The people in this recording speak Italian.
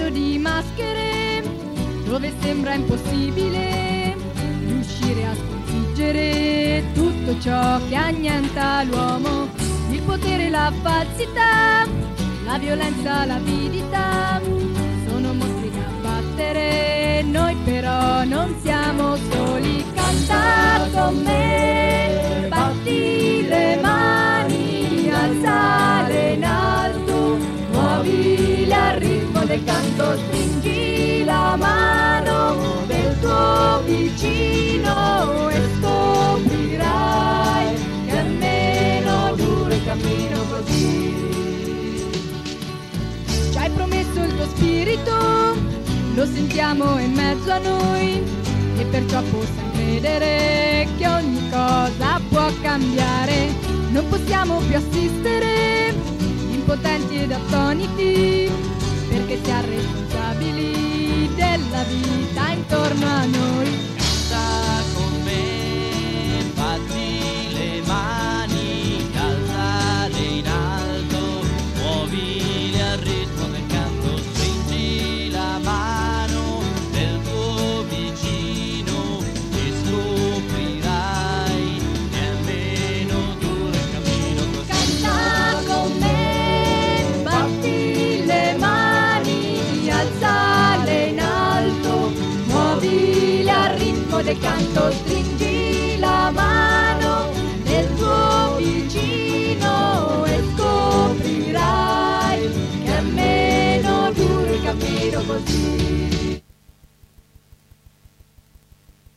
di maschere, dove sembra impossibile riuscire a sconfiggere tutto ciò che annienta l'uomo, il potere, la falsità, la violenza, l'avidità, sono mostri da battere, noi però non siamo soli. Canta con me, batti le mani, alzale in alto, muovile al ritmo del canto, stringi la mano del tuo vicino e scoprirai che almeno dura il cammino così. Ci hai promesso il tuo spirito, lo sentiamo in mezzo a noi e perciò possiamo credere che ogni cosa può cambiare. Non possiamo più assistere impotenti ed attoniti, perché siamo responsabili della vita intorno a noi.